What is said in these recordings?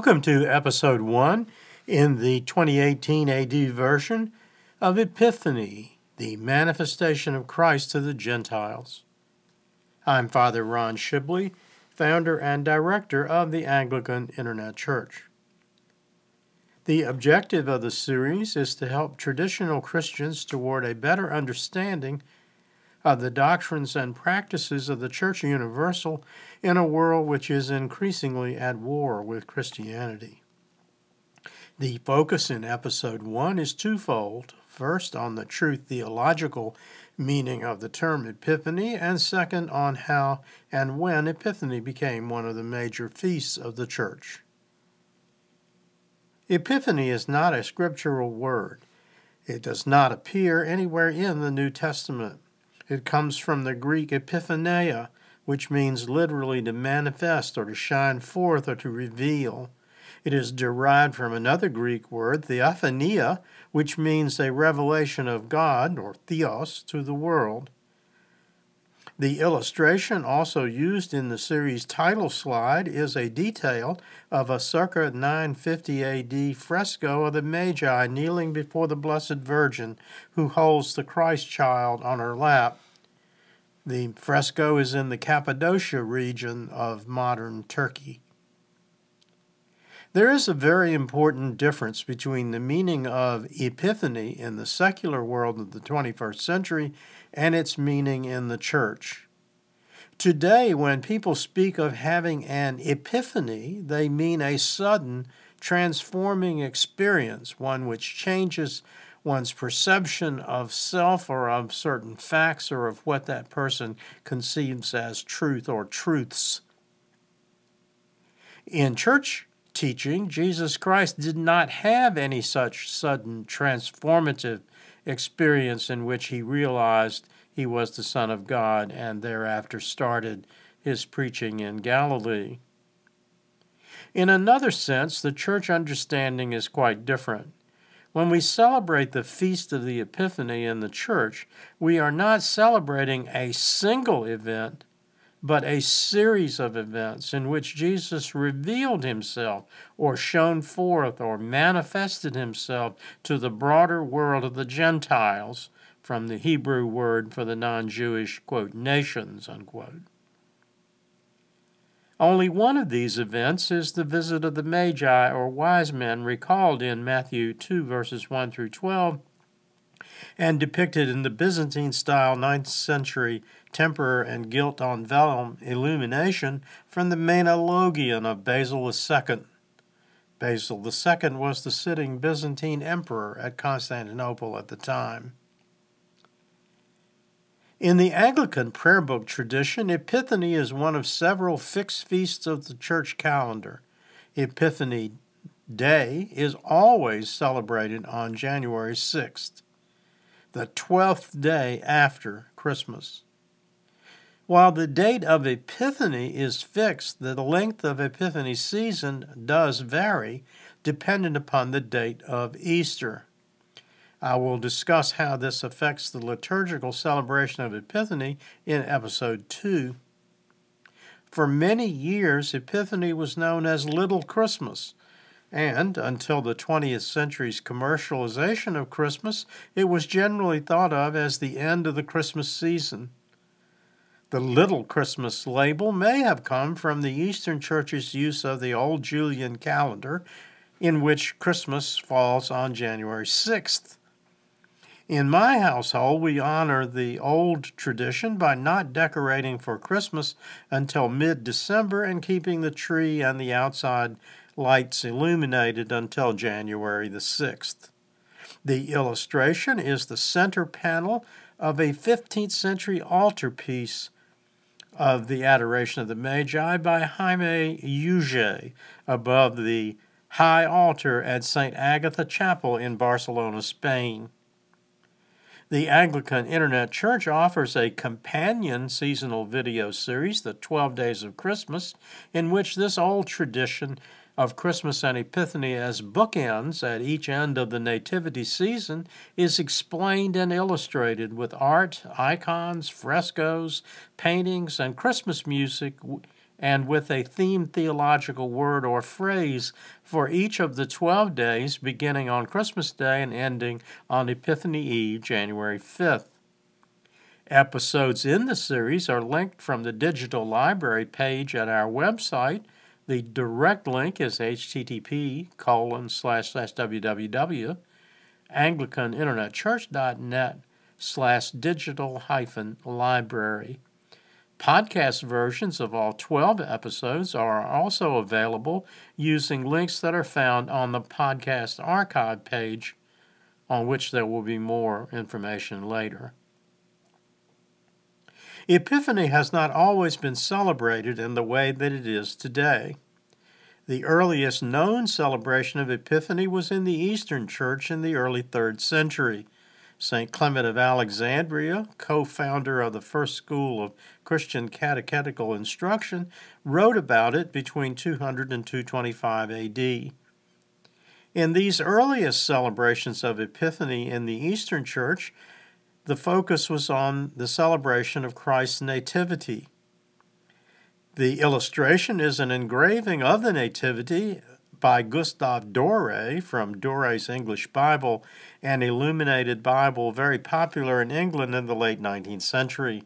Welcome to Episode 1 in the 2018 AD version of Epiphany, the manifestation of Christ to the Gentiles. I'm Father Ron Shibley, founder and director of the Anglican Internet Church. The objective of the series is to help traditional Christians toward a better understanding of the doctrines and practices of the Church Universal in a world which is increasingly at war with Christianity. The focus in Episode 1 is twofold. First, on the true theological meaning of the term Epiphany, and second, on how and when Epiphany became one of the major feasts of the Church. Epiphany is not a scriptural word. It does not appear anywhere in the New Testament. It comes from the Greek epiphaneia, which means literally to manifest or to shine forth or to reveal. It is derived from another Greek word, theophania, which means a revelation of God, or theos, to the world. The illustration also used in the series title slide is a detail of a circa 950 AD fresco of the Magi kneeling before the Blessed Virgin, who holds the Christ child on her lap. The fresco is in the Cappadocia region of modern Turkey. There is a very important difference between the meaning of Epiphany in the secular world of the 21st century and its meaning in the Church. Today, when people speak of having an epiphany, they mean a sudden, transforming experience, one which changes one's perception of self or of certain facts or of what that person conceives as truth or truths. In church teaching, Jesus Christ did not have any such sudden transformative experience in which he realized he was the Son of God and thereafter started his preaching in Galilee. In another sense, the church understanding is quite different. When we celebrate the Feast of the Epiphany in the church, we are not celebrating a single event, but a series of events in which Jesus revealed himself or shone forth or manifested himself to the broader world of the Gentiles, from the Hebrew word for the non-Jewish, quote, nations, unquote. Only one of these events is the visit of the Magi, or wise men, recalled in Matthew 2, verses 1 through 12, and depicted in the Byzantine-style 9th century temper and gilt on vellum illumination from the Menologion of Basil II. Basil II was the sitting Byzantine emperor at Constantinople at the time. In the Anglican prayer book tradition, Epiphany is one of several fixed feasts of the church calendar. Epiphany Day is always celebrated on January 6th, the 12th day after Christmas. While the date of Epiphany is fixed, the length of Epiphany season does vary, dependent upon the date of Easter. I will discuss how this affects the liturgical celebration of Epiphany in Episode 2. For many years, Epiphany was known as Little Christmas, and until the 20th century's commercialization of Christmas, it was generally thought of as the end of the Christmas season. The Little Christmas label may have come from the Eastern Church's use of the old Julian calendar, in which Christmas falls on January 6th. In my household, we honor the old tradition by not decorating for Christmas until mid-December and keeping the tree and the outside lights illuminated until January the 6th. The illustration is the center panel of a 15th century altarpiece of the Adoration of the Magi by Jaime Huguet above the high altar at St. Agatha Chapel in Barcelona, Spain. The Anglican Internet Church offers a companion seasonal video series, The 12 Days of Christmas, in which this old tradition of Christmas and Epiphany as bookends at each end of the nativity season is explained and illustrated with art, icons, frescoes, paintings, and Christmas music and with a themed theological word or phrase for each of the 12 days, beginning on Christmas Day and ending on Epiphany Eve, January 5th. Episodes in the series are linked from the digital library page at our website. The direct link is http://www.anglicaninternetchurch.net/digital-library. Podcast versions of all 12 episodes are also available using links that are found on the podcast archive page, on which there will be more information later. Epiphany has not always been celebrated in the way that it is today. The earliest known celebration of Epiphany was in the Eastern Church in the early 3rd century. St. Clement of Alexandria, co-founder of the first school of Christian catechetical instruction, wrote about it between 200 and 225 A.D. In these earliest celebrations of Epiphany in the Eastern Church, the focus was on the celebration of Christ's nativity. The illustration is an engraving of the Nativity by Gustave Doré from Doré's English Bible, an illuminated Bible very popular in England in the late 19th century.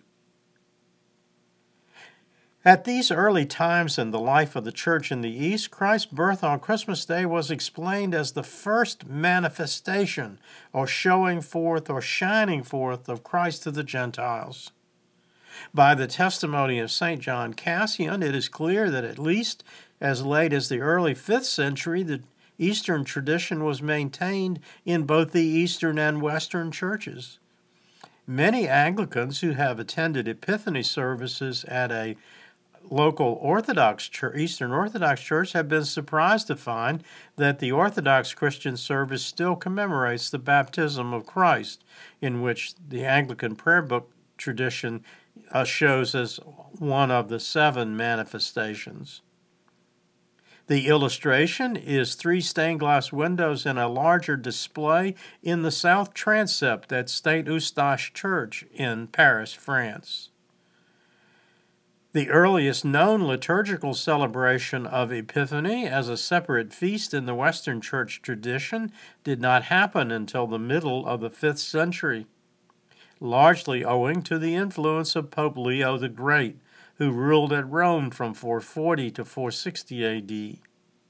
At these early times in the life of the Church in the East, Christ's birth on Christmas Day was explained as the first manifestation or showing forth or shining forth of Christ to the Gentiles. By the testimony of St. John Cassian, it is clear that at least as late as the early 5th century, the Eastern tradition was maintained in both the Eastern and Western churches. Many Anglicans who have attended Epiphany services at a local Orthodox church, Eastern Orthodox church have been surprised to find that the Orthodox Christian service still commemorates the baptism of Christ, in which the Anglican prayer book tradition shows as one of the 7 manifestations. The illustration is 3 stained glass windows in a larger display in the south transept at St. Eustache Church in Paris, France. The earliest known liturgical celebration of Epiphany as a separate feast in the Western Church tradition did not happen until the middle of the 5th century, largely owing to the influence of Pope Leo the Great, who ruled at Rome from 440 to 460 A.D.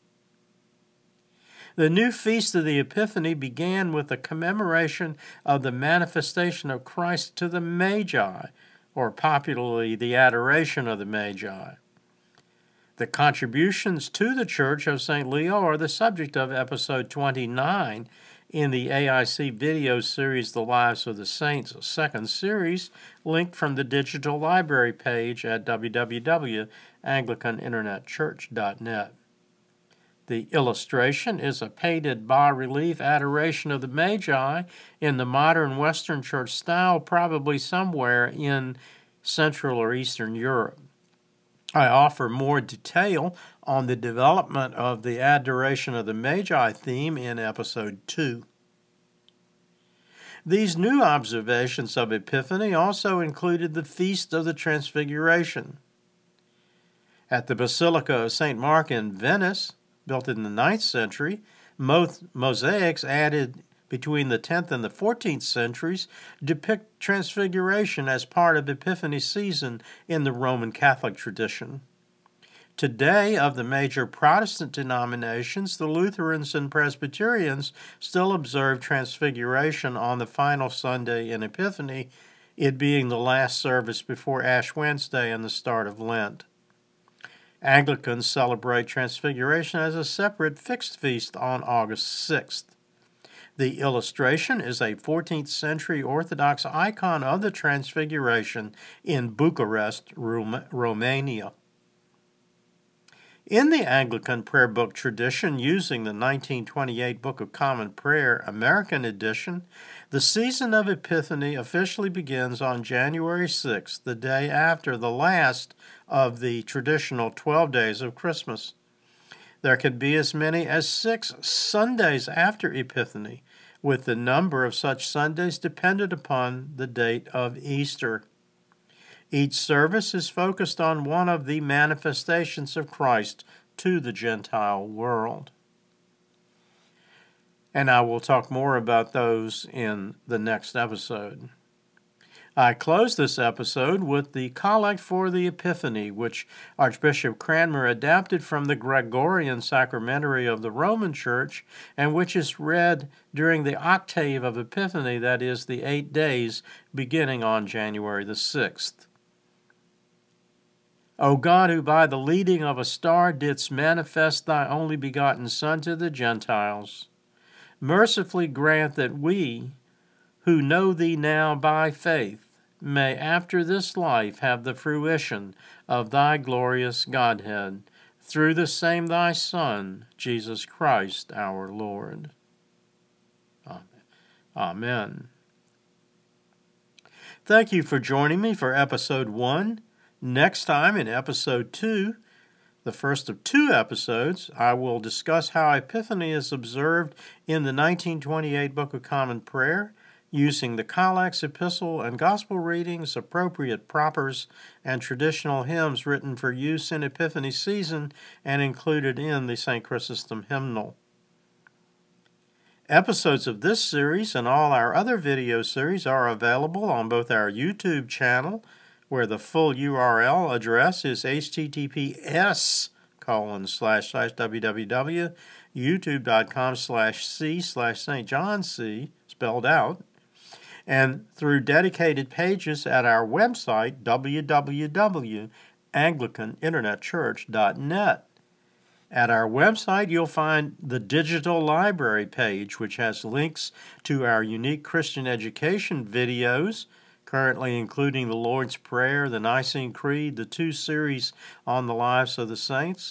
The new feast of the Epiphany began with the commemoration of the manifestation of Christ to the Magi, or popularly the adoration of the Magi. The contributions to the Church of St. Leo are the subject of episode 29 in the AIC video series The Lives of the Saints, second series, linked from the digital library page at www.anglicaninternetchurch.net. The illustration is a painted bas-relief adoration of the Magi in the modern Western Church style, probably somewhere in Central or Eastern Europe. I offer more detail on the development of the adoration of the Magi theme in episode 2. These new observations of Epiphany also included the Feast of the Transfiguration. At the Basilica of St. Mark in Venice, built in the 9th century, mosaics added between the 10th and the 14th centuries depict Transfiguration as part of Epiphany season in the Roman Catholic tradition. Today, of the major Protestant denominations, the Lutherans and Presbyterians still observe Transfiguration on the final Sunday in Epiphany, it being the last service before Ash Wednesday and the start of Lent. Anglicans celebrate Transfiguration as a separate fixed feast on August 6th. The illustration is a 14th century Orthodox icon of the Transfiguration in Bucharest, Romania. In the Anglican prayer book tradition, using the 1928 Book of Common Prayer American edition, the season of Epiphany officially begins on January 6th, the day after the last of the traditional 12 days of Christmas. There can be as many as 6 Sundays after Epiphany, with the number of such Sundays dependent upon the date of Easter. Each service is focused on one of the manifestations of Christ to the Gentile world. And I will talk more about those in the next episode. I close this episode with the Collect for the Epiphany, which Archbishop Cranmer adapted from the Gregorian Sacramentary of the Roman Church, and which is read during the octave of Epiphany, that is, the 8 days beginning on January the 6th. O God, who by the leading of a star didst manifest thy only begotten Son to the Gentiles, mercifully grant that we, who know thee now by faith, may after this life have the fruition of thy glorious Godhead, through the same thy Son, Jesus Christ our Lord. Amen. Thank you for joining me for Episode 1. Next time, in Episode 2, the first of 2 episodes, I will discuss how Epiphany is observed in the 1928 Book of Common Prayer, using the collects, epistle, and gospel readings, appropriate propers, and traditional hymns written for use in Epiphany season and included in the St. Chrysostom hymnal. Episodes of this series and all our other video series are available on both our YouTube channel, where the full URL address is https://www.youtube.com/c/St. John C, spelled out, and through dedicated pages at our website, www.anglicaninternetchurch.net. At our website, you'll find the digital library page, which has links to our unique Christian education videos, currently including the Lord's Prayer, the Nicene Creed, the 2 series on the lives of the saints,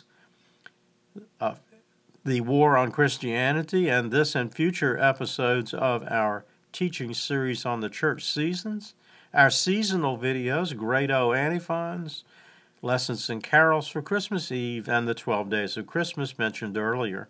the War on Christianity, and this and future episodes of our teaching series on the church seasons, our seasonal videos, Grado Antiphons, Lessons and Carols for Christmas Eve, and the 12 Days of Christmas mentioned earlier.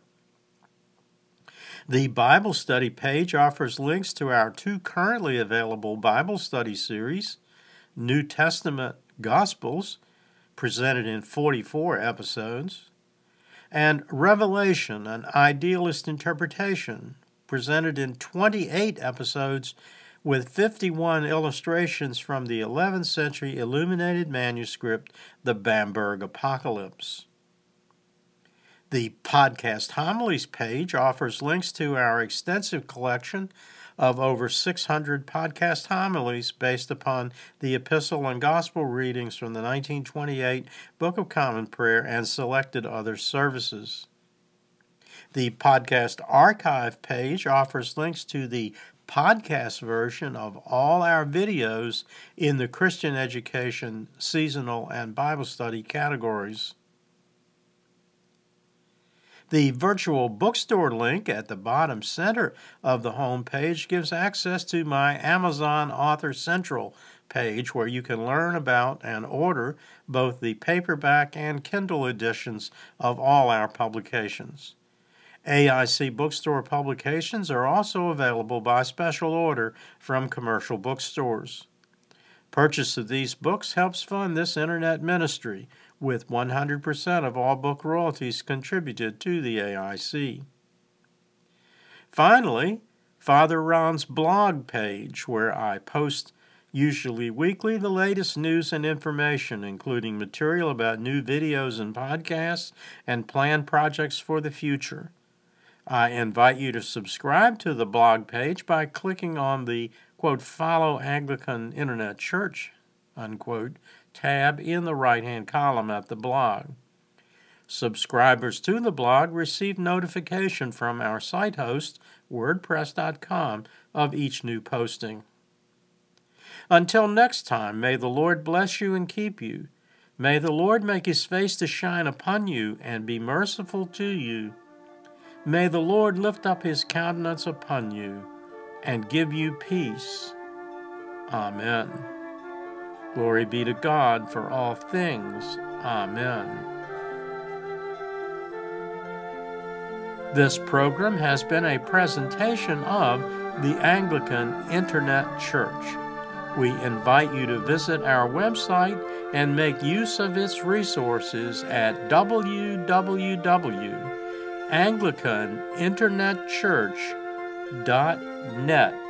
The Bible study page offers links to our 2 currently available Bible study series, New Testament Gospels, presented in 44 episodes, and Revelation, an Idealist Interpretation, presented in 28 episodes with 51 illustrations from the 11th century illuminated manuscript, the Bamberg Apocalypse. The Podcast Homilies page offers links to our extensive collection of over 600 podcast homilies based upon the epistle and gospel readings from the 1928 Book of Common Prayer and selected other services. The Podcast Archive page offers links to the podcast version of all our videos in the Christian education, seasonal, and Bible study categories. The virtual bookstore link at the bottom center of the home page gives access to my Amazon Author Central page, where you can learn about and order both the paperback and Kindle editions of all our publications. AIC Bookstore publications are also available by special order from commercial bookstores. Purchase of these books helps fund this internet ministry, with 100% of all book royalties contributed to the AIC. Finally, Father Ron's blog page, where I post usually weekly the latest news and information, including material about new videos and podcasts and planned projects for the future. I invite you to subscribe to the blog page by clicking on the, quote, Follow Anglican Internet Church, unquote, tab in the right-hand column at the blog. Subscribers to the blog receive notification from our site host, WordPress.com, of each new posting. Until next time, may the Lord bless you and keep you. May the Lord make his face to shine upon you and be merciful to you. May the Lord lift up his countenance upon you and give you peace. Amen. Glory be to God for all things. Amen. This program has been a presentation of the Anglican Internet Church. We invite you to visit our website and make use of its resources at www.anglicaninternetchurch.net.